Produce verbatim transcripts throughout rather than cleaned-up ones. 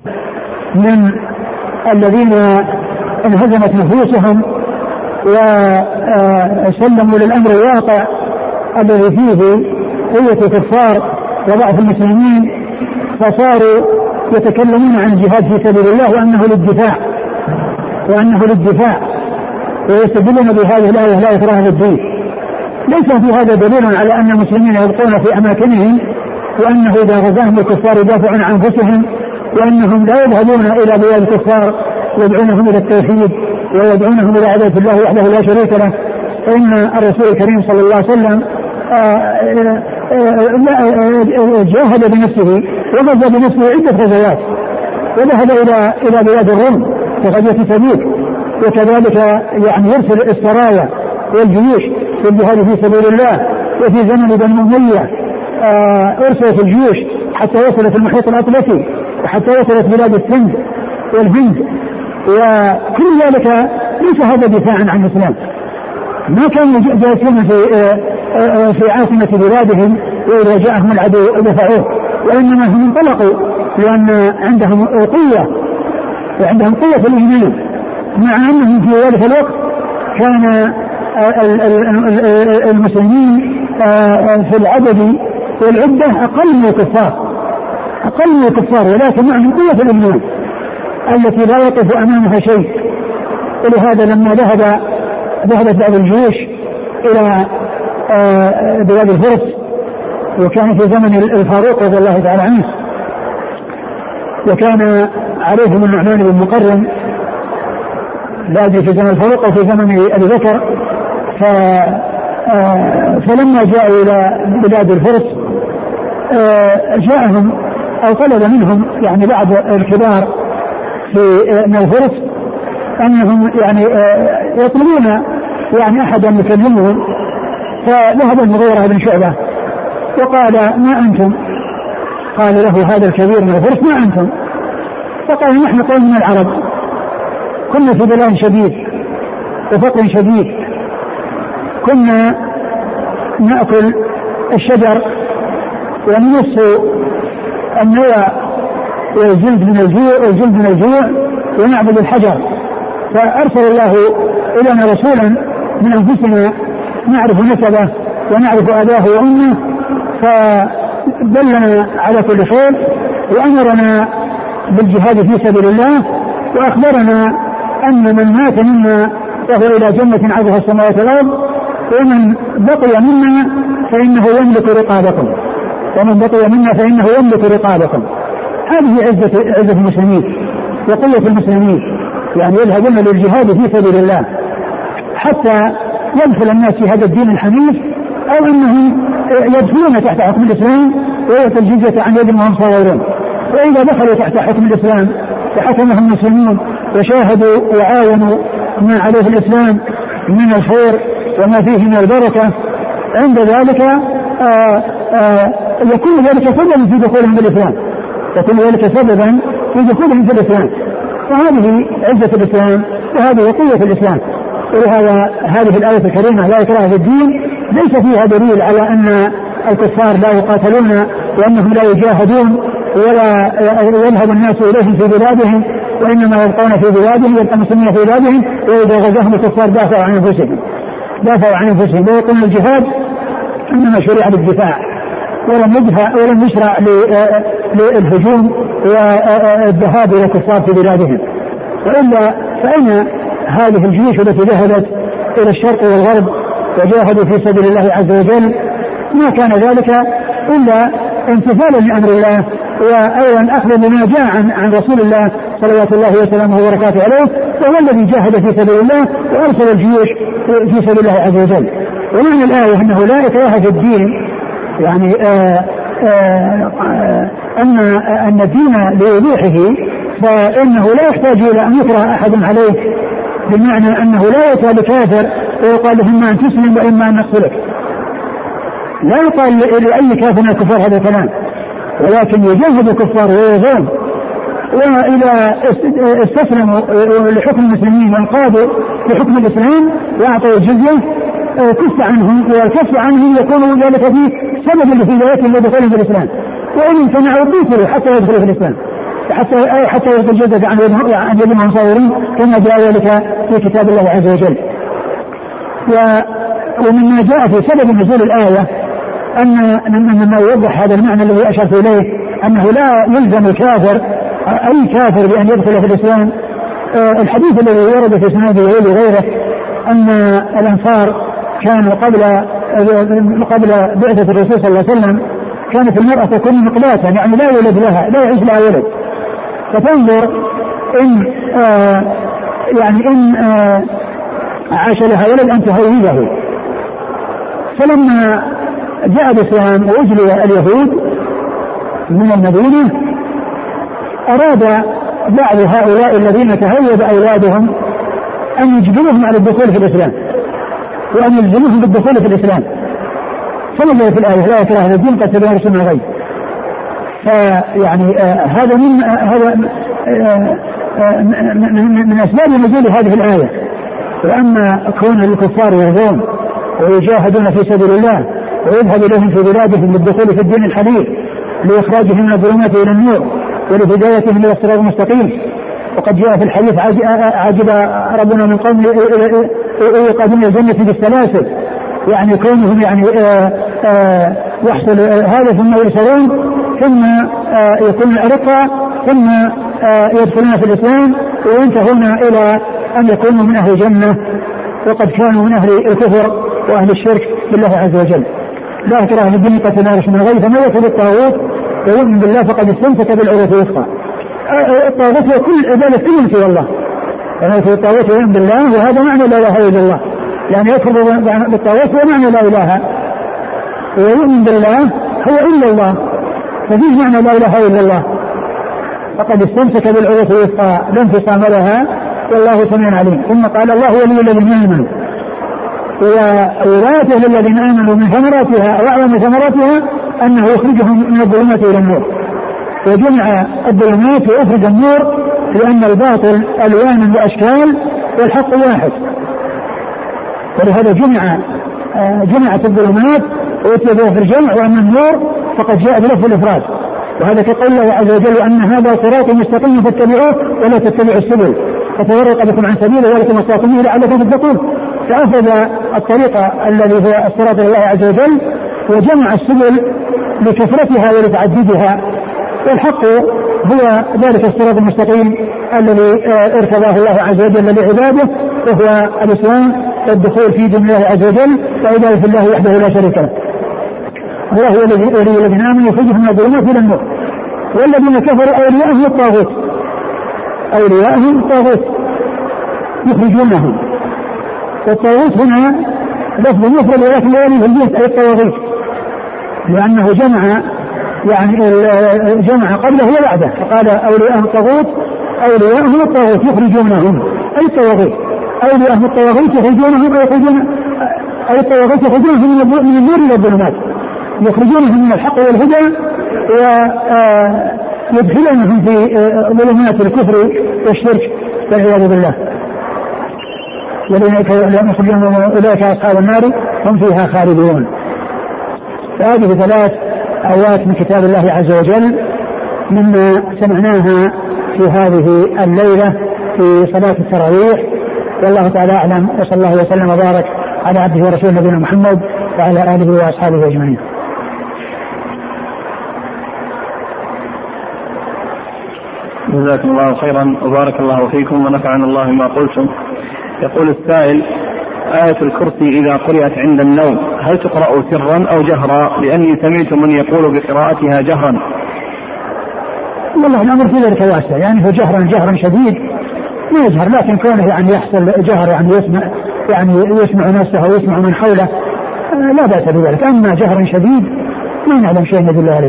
من الذين انهزمت نفوسهم وسلموا للأمر الواقع الذي فيه قوة كفار وضعف المسلمين، فصاروا يتكلمون عن الجهاد في سبيل الله وأنه للدفاع وأنه للدفاع ويستدلون بهذه الآية لا إكراه في الدين. ليس في هذا دليل على أن المسلمين يبقون في أماكنهم وأنه إذا غزاهم الكفار يدافعون عن أنفسهم، وأنهم لا يذهبون إلى بلاد الكفار يدعونهم إلى التوحيد ويدعونهم إلى عبادة الله وحده لا شريك له. فإن الرسول الكريم صلى الله عليه وسلم جاهد بنفسه وغزا بنفسه عدة غزوات، وذهب إلى إلى بلاد الروم في غزوة تبوك، وكذلك يعني يرسل السرايا والجيوش في الجهاد في سبيل الله. وفي زمن بني أمية أرسلت الجيوش حتى وصلت المحيط الأطلسي وحتى وصلت بلاد السند والهند، وكل ذلك ليس هذا دفاعا عن الإسلام. ما كانوا جالسين في في عاصمة بلادهم وإذا جاءهم العدو دفعوه، وإنما هم انطلقوا لأن عندهم قوة وعندهم قوة في الإيمان، مع أنهم في ذلك الوقت كان المسلمين في العدد والعدة أقل من الكفار أقل من الكفار ولكن معهم قوة الإيمان التي لا يقف أمامها شيء. ولهذا لما ذهب ذهبت بعض الجيوش إلى بلاد الفرس، وكان في زمن الفاروق رضي الله تعالى عنه، وكان عليهم النعمان بن مقرن، لا أدري في زمن الفاروق أو في زمن أبي بكر، فلما جاءوا إلى بلاد الفرس جاءهم أو طلب منهم يعني بعض الكبار في من الفرس أنهم يعني يطلبون يعني أحدا يكلمهم. فذهب المغيرة بن شعبة وقال ما أنتم؟ قال له هذا الكبير من الفرس ما أنتم؟ فقال نحن قوم من العرب كنا في بلاء شديد وفقر شديد، كنا نأكل الشجر ونمص النوى والجلد من الجوع والجلد من الجوع ونعبد الحجر، فأرسل الله إلينا رسولا من أنفسنا نعرف نسبه ونعرف أباه وأمه، فدلنا على كل خير وأمرنا بالجهاد في سبيل الله، وأخبرنا أن من مات منا فهو إلى جنة عرضها السماوات والأرض، ومن بقي منا فإنه يملك رقابكم ومن بقي منا فإنه يملك رقابكم. هذه عزة, عزة المسلمين وقوة المسلمين، يعني يذهبون للجهاد في سبيل الله حتى يدخل الناس في هذا الدين الحنيف، أو أنهم يدخلون تحت حكم الإسلام ويأتي الجزية عن يد وهم صغيرون. وإذا دخلوا تحت حكم الإسلام وحكمهم المسلمون وشاهدوا وعاونوا ما عليه الإسلام من الخير وما فيه من البركة، عند ذلك آآ آآ يكون ذلك سببا في دخولهم بالإسلام يكون ذلك سببا في دخولهم في الإسلام. وهذه عزة الإسلام وهذه قوة الإسلام. ولهذا هذه الآية الكريمة لا إكراه في الدين ليس فيها دليل على أن الكفار لا يقاتلون وأنهم لا يجاهدون ولا يذهب الناس إليهم في بلادهم، وإنما يبقون في بلادهم يبقى المسلمين في بلادهم، وإذا غزاهم الكفار دافعوا عن أنفسهم دافعوا عن أنفسهم ويقولون الجهاد إنما شرع للدفاع ولم يدفع ولم يشرع للهجوم والذهاب إلى الكفار في بلادهم. وإلا فإن هذه الجيوش التي ذهبت إلى الشرق والغرب وجاهدوا في سبيل الله عز وجل ما كان ذلك إلا امتثالا لأمر الله، وأيضا أخذ بما جاء عن, عن رسول الله صلوات الله وسلامه وبركاته عليه، وهو الذي جاهد في سبيل الله وأرسل الجيوش في سبيل الله عز وجل. ومعنى الآية أنه لا إكراه في الدين، يعني آآ آآ أن أن الدين لوضوحه فإنه لا يحتاج إلى أن يكره أحد عليه، بمعنى أنه لا يؤتى بكافر ويقال له إما أن تسلم وإما أن نقتلك. لا يقال لأي كافر من الكفار هذا الكلام، ولكن يجاهد الكفار ويغون، وإذا استسلموا لحكم المسلمين وانقادوا لحكم الإسلام وأعطوا الجزية كف عنهم، والكف عنهم يكون ذلك فيه سبب لهدايتهم ودخولهم في الإسلام، وإن امتنعوا قتلوا حتى يدخلوا في الإسلام. حتى حتى يتجدد عن عن يد المنصورين كما جاء ذلك في كتاب الله عز وجل. ومما جاء في سبب نزول الآية أن مما يوضح هذا المعنى الذي أشرت إليه أنه لا يلزم الكافر أي كافر بأن يدخل في الإسلام. الحديث الذي ورد في سنده وغيره أن الأنصار كانوا قبل قبل بعثة الرسول صلى الله عليه وسلم كانت المرأة تكون مقلاتا يعني لا يولد لها لا يعيش لها ولد، فتنظر إن آه يعني إن آه عاش لها ولد أن تهوده. فلما جاء الإسلام وأجلي اليهود من المدينة أراد بعض هؤلاء الذين تهود أولادهم أن يجبرهم على الدخول في الإسلام وأن يلزموهم بالدخول في الإسلام، فنزل في الآية لا إكراه في الدين قد تبين الرشد من الغي. فيعني آه هذا من آه هذا آه آه من, من أسباب نزول هذه الآية. وأما كون الكفار يغزون ويجاهدون في سبيل الله ويذهب إليهم في بلادهم للدخول في الدين الحديث لإخراجهم من الظلمات إلى النور ولهدايتهم إلى الصراط المستقيم. وقد جاء في الحديث عجب ربنا من قوم يقادون الجنة بالسلاسل، يعني كونهم يعني آآ آآ يحصل هذا ثم يرسلون ثم يكون أرقى ثم يدخلون في الإسلام وينتهون إلى أن يكونوا من أهل الجنة وقد كانوا من أهل الكفر وأهل الشرك بالله عز وجل. لا إكراه في الدين قد تبين الرشد من الغي، فمن يكفر بالطاغوت ويؤمن بالله فقد استمسك بالعروة الوثقى. الطاغوت هو كل عبادة كل في الله، يعني يكفر بالطاغوت ويؤمن بالله وهذا معنى لا إله إلا الله، يعني يكفر بالطاغوت هو معنى لا إله ويؤمن بالله هو إلا الله، ففيه معنى لا إله إلا الله فقد استمسك بالعروة الوثقى لا انفصام لها والله سميع عليم. ثم قال الله ولي الذين آمنوا، وولايته للذين آمنوا من ثمراتها أو أعلم ثمراتها أنه يخرجهم من الظلمات إلى النور، وجمع الظلمات وأخرج النور لأن الباطل ألوان وأشكال والحق واحد، ولهذا جمع جمعت الظلمات وأتي بها في الجمع. وأما النور فقد جاء بلفظ الإفراد، وهذا كقول الله عز وجل أن هذا صراط مستقيم فاتبعوه ولا تتبعوا السبل فتفرق بكم عن سبيله ولكم استقيموا لعلكم تتقون. فأخذ الطريقة الذي هو الصراط الله عز وجل وجمع السبل لكثرتها ولتعددها، والحق هو ذلك الصراط المستقيم الذي ارتضاه الله عز وجل لعباده، وهو الإسلام والدخول في دين الله عز وجل وعبادة في الله وحده لا شريك له. الله هو الذي الذين آمنوا يخرجهم من الظلمات إلى النور، والذين كفروا أولياءهم الطاغوت أولياءهم الطاغوت يخرجونهم. والطاغوت هنا لفظ مفرد ولكن لا يعني في الجنس أي الطواغيت، لأنه جمع يعني جمع قبله وبعده، فقال أولياءهم الطاغوت أولياءهم الطاغوت يخرجونهم أي الطواغيت أولياءهم الطواغيت يخرجونهم أي يخرجون أي الطواغيت يخرجونهم من النور إلى الظلمات، يخرجونهم من الحق والهدى ويدخلونهم في ظلمات الكفر والشرك والعياذ بالله. أولئك أصحاب النار هم فيها خالدون. فهذه ثلاث آيات من كتاب الله عز وجل مما سمعناها في هذه الليلة في صلاة التراويح، والله تعالى أعلم، وصلى الله وسلم وبارك على عبده ورسوله نبينا محمد وعلى آله وأصحابه أجمعين. جزاكم الله خيرا وبارك الله فيكم ونفعنا الله ما قلتم. يقول السائل: آية الكرسي إذا قرأت عند النوم هل تقرأ سرا أو جهرا؟ لأني سمعت من يقول بقراءتها جهرا. والله الأمر في ذلك واسع، يعني هو جهرا جهرا شديد ما يجهر، لكن كونه يعني يحصل جهر يعني يسمع يعني يسمع نفسه ويسمع من حوله لا بأس بذلك. أما جهرا شديد ما نعلم شيء يدل عليه.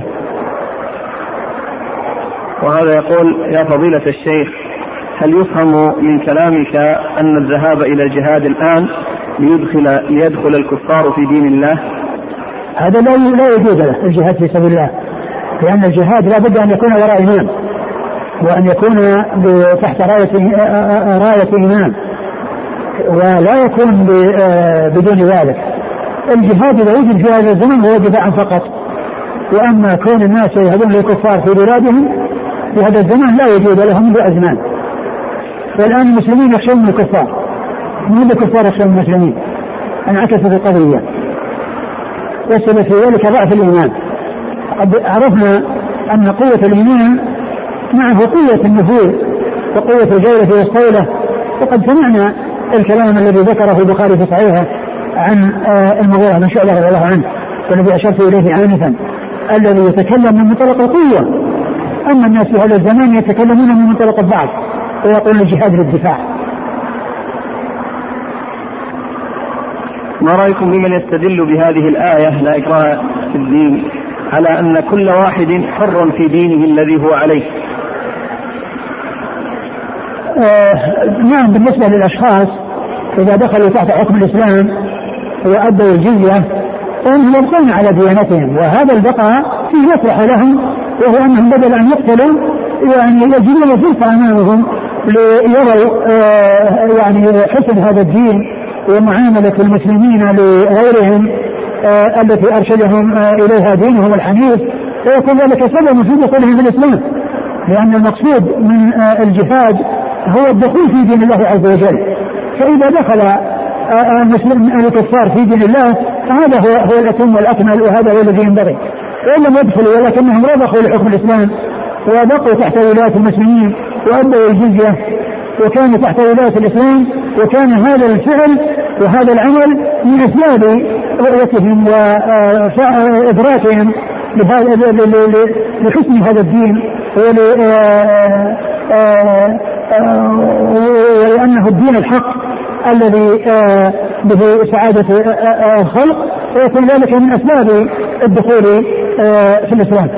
وهذا يقول: يا فضيلة الشيخ، هل يفهم من كلامك أن الذهاب إلى الجهاد الآن ليدخل, ليدخل الكفار في دين الله؟ هذا لا لا يجوز له الجهاد في سبيل الله، لأن الجهاد لا بد أن يكون وراء إمام، وأن يكون تحت راية راية إمام، ولا يكون بدون ذلك. الجهاد إذا وجد في هذا الزمن هو دفاع فقط، وأما كون الناس يذهبون للكفار في بلادهم في هذا الزمان لا وجود لهم منذ أزمان. والآن المسلمين يخشون من الكفار، من الكفار يخشون من المسلمين، انعكست القضية، والسبب في ذلك ضعف الإيمان. قد عرفنا أن قوة الإيمان معه قوة النفوذ وقوة الجولة والصولة، وقد سمعنا الكلام الذي ذكره البخاري في صحيحه عن المغيرة بن شعبة رضي الله عنه والذي أشرت إليه آنفا، الذي يتكلم من منطلق القوة. أما الناس في هذا الزمان يتكلمون من منطلق الضعف ويقولون الجهاد للدفاع. ما رأيكم بمن يستدل بهذه الآية لا إكراه في الدين على أن كل واحد حر في دينه الذي هو عليه؟ آه نعم، بالنسبة للأشخاص إذا دخلوا تحت حكم الإسلام وأدوا الجزية فهم يبقون على ديانتهم، وهذا البقاء فيه مصلحة لهم، وهو أنهم بدل أن يقتلوا يعني يجدون فرصة أمامهم ليروا آه يعني حسن هذا الدين ومعاملة المسلمين لغيرهم آه التي أرشدهم آه إليها دينهم الحنيف، ويكون ذلك سبب في دخولهم في الإسلام، لأن المقصود من آه الجهاد هو الدخول في دين الله عز وجل. فإذا دخل آه المسلم الكفار في دين الله فهذا هو, هو الأتم والأكمل، وهذا هو الذي ينبغي. وإن لم يدخلوا ولكنهم رضخوا لحكم الإسلام وبقوا تحت ولاية المسلمين وأدوا الجزية وكانوا تحت ولاية الإسلام، وكان هذا الفعل وهذا العمل من أسباب رؤيتهم وإدراكهم لحسن هذا الدين ولأنه الدين الحق الذي به سعادة الخلق، ويكون ذلك من أسباب الدخول في الإسلام.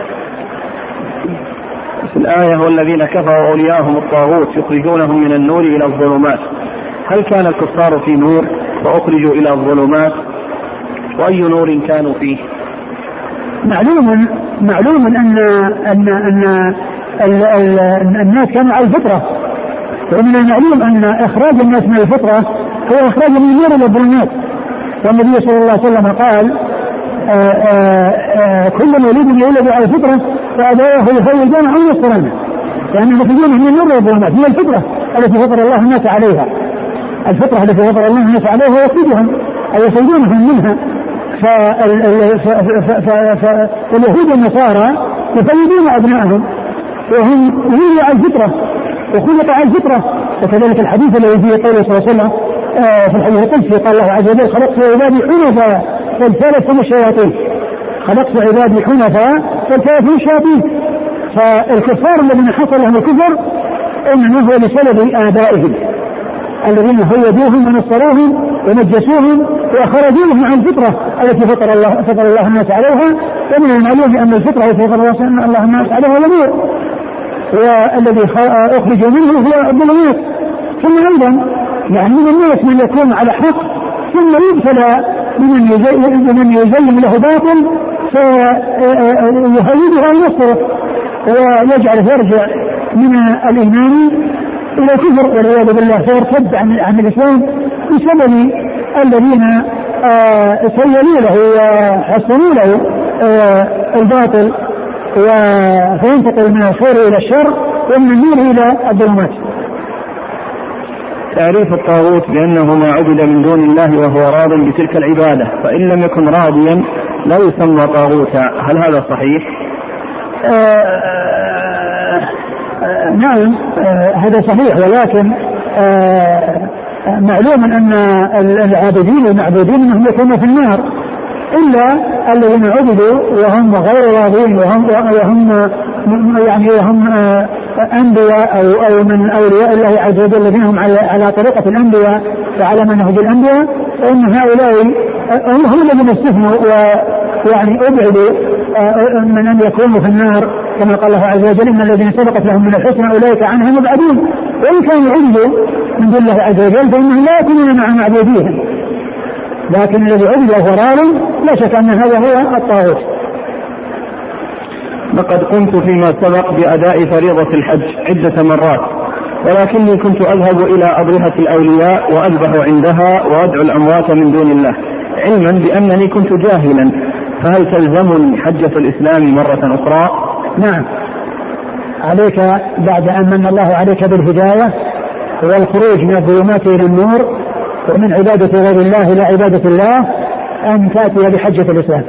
في الآية والذين كفروا أولياءهم الطاغوت يخرجونهم من النور إلى الظلمات، هل كان الكفار في نور فأخرجوا إلى الظلمات؟ وأي نور كانوا فيه؟ معلوم معلوم أن أن أن ال ال الناس كانوا على الفطرة، ومن المعلوم أن إخراج الناس من الفطرة هو إخراج من النور إلى الظلمات. والنبي صلى الله عليه وسلم قال آآ آآ كل مولود يولد على الفطرة فأبواه يهودان أو ينصرانه، يعني يخرجونه من النور إلى الظلمات. هي الفطرة التي فطر الله الناس عليها، الفطرة التي فطر الله الناس عليها يخرجهم أو يخرجونهم منها. فاليهود والنصارى يفيدون أبنائهم وهم يولدوا على الفطرة وخلقوا على الفطرة. وكذلك الحديث الذي فيه قوله صلى الله عليه وسلم في الحديث القدسي قال الله عز وجل خلقت عبادي حنفاء فاجتنبتم الشياطين، خلقت عبادي حنفاء فاجتنبتم الشياطين. فالكفار الذين حصل لهم الكفر إنما هو لسبب آبائهم الذين هودوهم ونصروهم ومجسوهم وأخرجوهم عن الفطرة التي فطر الله فطر الله الناس عليها. ومن المعلوم أن الفطرة التي فطر الله الناس عليها هو النور، والذي أخرجوا منه هو الظلمات. ثم أيضا يعني من الناس من يكون على حق ثم يبتلى بمن يزين له باطل فيهيده وينصره ويجعل يرجع من الإيمان إلى الكفر والعياذ بالله، فيرتد عن, عن الإسلام بسبب الذين سيلوا له وحسنوا له الباطل، فينتقل من الخير إلى الشر ومن النور إلى الظلمات. تعريف الطاغوت بأنه ما عبد من دون الله وهو راض بتلك العبادة، فإن لم يكن راضيا لا يسمى طاغوتا، هل هذا صحيح؟ آه آه نعم آه هذا صحيح، ولكن آه معلوم أن العابدين والمعبودين أنهم يكونوا في النار إلا الذين عبدوا وهم غير راضين وهم, وهم يعني وهم أنبياء أو, أو من أولياء الله عز وجل الذين هم على, على طريقة الأنبياء وعلى منهج الأنبياء، فإن هؤلاء هم الذين استثنوا ويعني أبعدوا من أن يكونوا في النار، كما قال الله عز وجل إن الذين سبقت لهم من الحسنى أولئك عنها مبعدون. وإن كانوا عبدوا من دون الله عز وجل فإنهم لا يكونون مع معبوديهم، لكن الذي عبد وهو راض لا شك أن هذا هو الطاغوت. لقد قمت فيما سبق بأداء فريضة الحج عدة مرات، ولكني كنت أذهب إلى أضرحة الأولياء وأذبح عندها وأدعو الأموات من دون الله، علما بأنني كنت جاهلا، فهل تلزمني حجة الإسلام مرة أخرى؟ نعم عليك بعد أن من الله عليك بالهداية والخروج من الظلمات إلى النور ومن عبادة غير الله إلى عبادة الله أن تأتي بحجة الإسلام.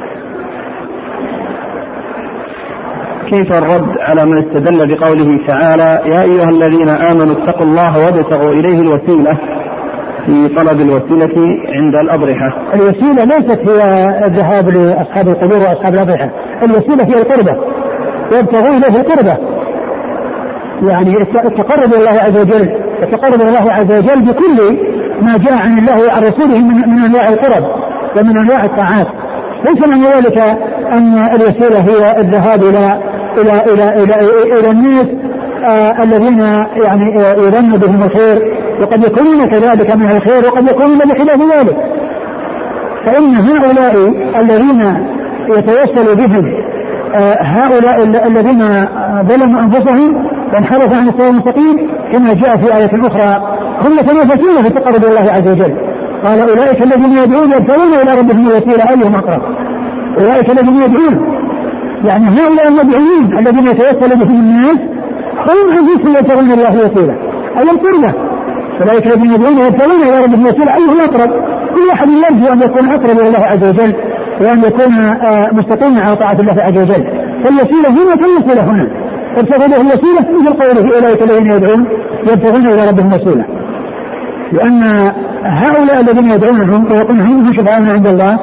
كيف الرد على من استدل بقوله تعالى يا أيها الذين آمنوا اتقوا الله وابتغوا إليه الوسيلة في طلب الوسيلة عند الأضرحة؟ الوسيلة ليست هي الذهاب لأصحاب القبور وأصحاب الأضرحة، الوسيلة هي القربة، وابتغوا إليه القربة، يعني التقرب إلى الله عز وجل، التقرب إلى الله عز وجل بكل ما جاء عن الله وعن رسوله من أنواع القرب ومن أنواع الطاعات. ليس من ذلك أن الوسيلة هي الذهاب إلى إلى إلى إلى, إلى, إلى الناس آه الذين يعني يظن بهم الخير، وقد يكونون كذلك من الخير وقد يكونون بخلاف ذلك. فإن هؤلاء الذين يتوسل بهم آه هؤلاء الذين ظلموا أنفسهم وانحرفوا عن الصراط المستقيم كما جاء في آية أخرى هم يتنافسون في التقرب إلى الله عز وجل. قال أولئك الذين يدعون يبتغون إلى ربهم الوسيلة أيهم أقرب. أولئك الذين يدعون يعني هؤلاء المدعوين الذين يتوسل بهم الناس هم أنفسهم يبتغون الله الوسيلة أي القربة. أولئك الذين يدعون يبتغون إلى ربهم الوسيلة أيهم أقرب. كل أحد يرجو أن يكون أقرب إلى الله عز وجل وأن يكون مستقيما على طاعة الله عز وجل. فالوسيلة هنا كالوسيلة هنا ابتغوا له الوسيلة مثل قوله أولئك الذين يدعون يبتغون إلى ربهم الوسيلة، لأن هؤلاء الذين يدعونهم ويقولون هم شفعاؤنا عند الله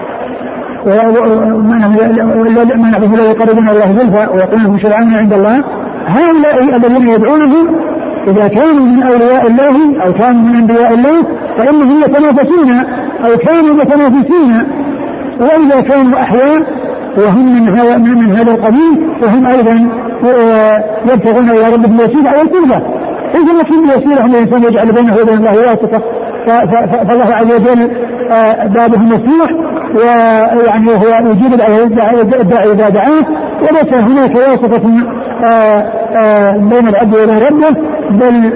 وما نعبد لا يقربون الله زلفى ويقولون هم شفعاؤنا عند الله، هؤلاء الذين يدعونهم إذا كانوا من أولياء الله أو كانوا من أنبياء الله فإنهم يتنافسون أو كانوا متنافسين، وإذا كانوا أحياء وهم من هذا من هذا القبيل فهم أيضا يبتغون إلى ربهم الوسيلة أو القربة. إذا ما كان الوسيلة أن الإنسان يجعل بينه وبين الله واسطة فالله عز وجل بابه مفتوح ويعني هو يجيب الداعي إذا دعاه، وليس هناك واسطة بين العبد وبين ربه، بل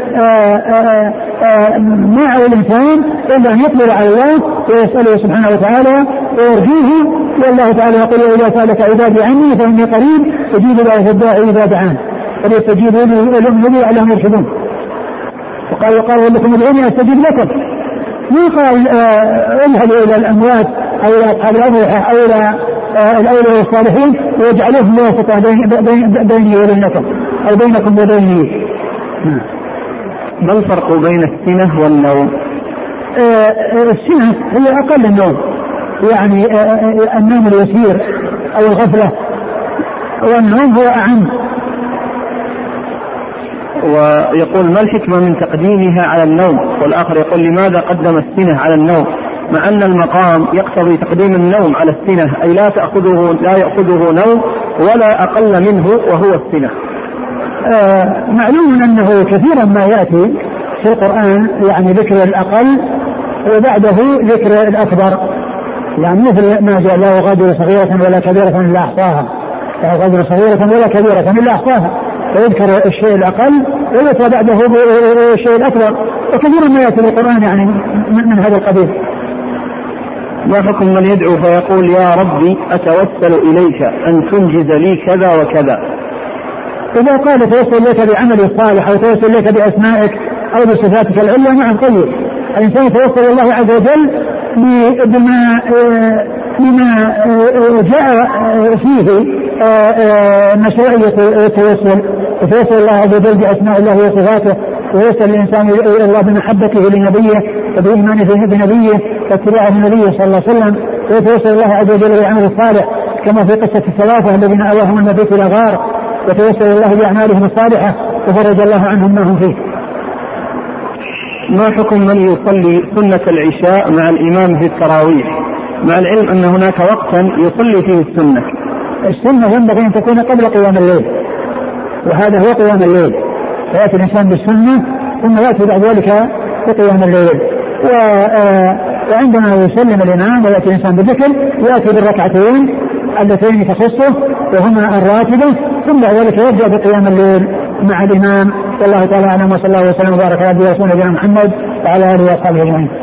ما على الإنسان إلا أن يقبل على الله ويسأله سبحانه وتعالى ويرجوه. والله تعالى يقول وإذا سألك عبادي عني فإني قريب أجيب دعوة الداعي إذا دعان فليستجيبوا لي وليؤمنوا بي لعلهم يرشدون. وقال وقال لكم ادعوني أستجيب لكم. ما قال اذهبوا إلى الأموات أو إلى أصحاب الأضرحة أو إلى الأولياء الصالحين ويجعلوهم واسطة بيني وبينكم أو بينكم وبيني. ما الفرق بين السنة والنوم؟ السنة هي أقل النوم، يعني النوم اليسير أو الغفلة، والنوم هو أعم. ويقول ما الحكمة من تقديمها على النوم؟ والآخر يقول لماذا قدم السنة على النوم مع أن المقام يقتضي تقديم النوم على السنة، أي لا تأخذه لا يأخذه نوم ولا أقل منه وهو السنة. آه معلوم أنه كثيرا ما يأتي في القرآن يعني ذكر الأقل وبعده ذكر الأكبر، يعني مثل ما جاء لا يغادر صغيرة ولا كبيرة إلا أحصاها، لا يغادر صغيرة ولا كبيرة إلا أحصاها، ويذكر الشيء الأقل ويذكر بعده الشيء الأكبر، وكثيرا ما يأتي القرآن يعني من هذا القبيل. ما حكم من يدعو فيقول يا ربي أتوسل إليك أن تنجز لي كذا وكذا؟ إذا قال توسل إليك بعمل الصالح أو توسل إليك بأسمائك أو بصفاتك العليا نعم طيب. الإنسان يتوسل الله عز وجل بما بما جاء فيه مشروعية التوسل، يتوسل الله عز وجل بأسماء الله وصفاته، ويسأل الإنسان إلى الله بمحبته لنبيه وبإيمانه بنبيه واتباعه النبي صلى الله عليه وسلم، ويتوسل الله عز وجل بالعمل الصالح كما في قصة الثلاثة الذين آواهم النبي إلى غار وتوسل الله بأعمالهم الصالحة وفرج الله عنهم ما هم فيه. ما حكم من يصلي سنة العشاء مع الإمام في التراويح مع العلم أن هناك وقتا يصلي فيه السنة؟ السنة ينبغي أن تكون قبل قيام الليل، وهذا هو قيام الليل، فيأتي الإنسان بالسنة ثم يأتي بعد ذلك بقيام الليل. وعندما يسلم الإمام ويأتي الإنسان بالذكر يأتي بالركعتين اللتين تخصه وهما الراتبة، ثم بعد ذلك يبدأ بقيام الليل مع الإمام. والله تعالى أعلم وصلى الله وسلم وبارك على نبينا محمد وعلى آله وصحبه أجمعين.